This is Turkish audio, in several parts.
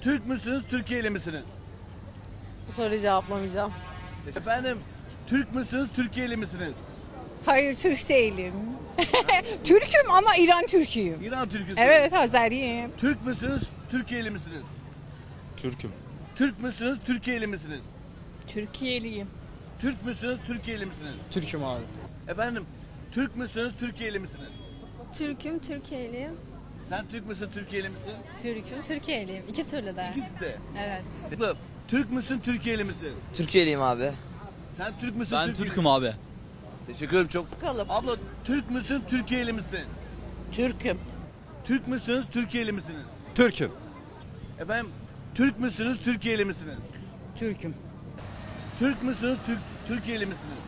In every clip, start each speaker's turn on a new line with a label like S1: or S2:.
S1: Türk müsünüz, Türkiye'li misiniz?
S2: Bu soruyu cevaplamayacağım.
S1: Efendim, Türk müsünüz, Türkiye'li misiniz?
S3: Hayır, Türk değilim. Türk'üm ama İran Türk'üyüm.
S1: İran Türküsü.
S3: Evet, Azeriyim.
S1: Türk müsünüz, Türkiye'li misiniz?
S4: Türk'üm.
S1: Türk müsünüz, Türkiye'li misiniz?
S3: Türkiye'liyim.
S1: Türk müsünüz, Türkiye'li misiniz?
S4: Türk'üm abi.
S1: Efendim, Türk müsünüz, Türkiye'li misiniz?
S2: Türk'üm, Türkiye'liyim.
S1: Sen Türk müsün, Türkiye'li misin?
S2: Türk'üm, Türkiye'liyim. İki türlü de.
S1: İkisi de.
S2: Evet.
S1: Abla, Türk müsün, Türkiye'li misin?
S5: Türkiye'liyim abi.
S1: Sen Türk müsün,
S4: Ben
S1: Türkiye'li
S4: Türk'üm abi.
S1: Teşekkür ederim çok.
S3: Bakalım.
S1: Abla, Türk müsün, Türkiye'li misin?
S3: Türk'üm.
S1: Türk müsünüz, Türkiye'li misiniz?
S4: Türk'üm.
S1: Efendim, Türk müsünüz, Türkiye'li misiniz?
S3: Türk'üm.
S1: Türk müsünüz, Türkiye'li misiniz?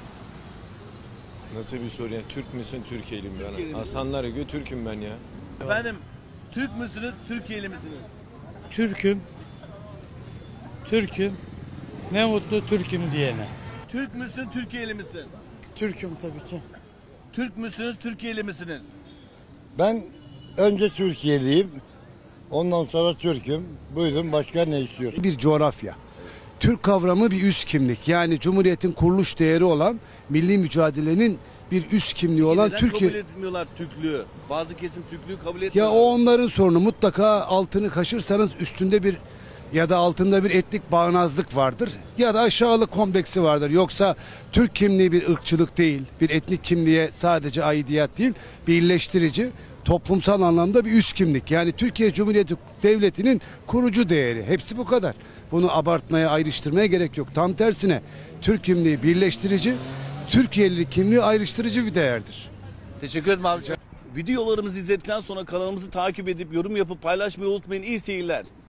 S6: Nasıl bir soru ya? Türk müsün, Türkiye'liyim
S1: Türkiye'li
S6: ben. Hasanlara göre Türk'üm ben ya.
S1: Efendim, Türk müsünüz, Türkiye'li misiniz?
S7: Türk'üm. Türk'üm. Ne mutlu Türk'üm diyene.
S1: Türk müsün, Türkiye'li misin?
S7: Türk'üm tabii ki.
S1: Türk müsünüz, Türkiye'li misiniz?
S8: Ben önce Türkiye'liyim. Ondan sonra Türk'üm. Buyurun, başka ne istiyorsun?
S9: Bir coğrafya. Türk kavramı bir üst kimlik. Yani Cumhuriyet'in kuruluş değeri olan milli mücadelenin bir üst kimliği olan
S1: Neden
S9: Türkiye.
S1: kabul etmiyorlar Türklüğü? Bazı kesim Türklüğü kabul etmiyor.
S9: Ya o onların sorunu. Mutlaka altını kaşırsanız üstünde bir ya da altında bir etnik bağnazlık vardır ya da aşağılık kompleksi vardır. Yoksa Türk kimliği bir ırkçılık değil, bir etnik kimliğe sadece aidiyet değil, birleştirici, toplumsal anlamda bir üst kimlik. Yani Türkiye Cumhuriyeti Devleti'nin kurucu değeri. Hepsi bu kadar. Bunu abartmaya, ayrıştırmaya gerek yok. Tam tersine Türk kimliği birleştirici, Türkiye'li kimliği ayrıştırıcı bir değerdir.
S1: Teşekkür ederim abi. Videolarımızı izledikten sonra kanalımızı takip edip yorum yapıp paylaşmayı unutmayın. İyi seyirler.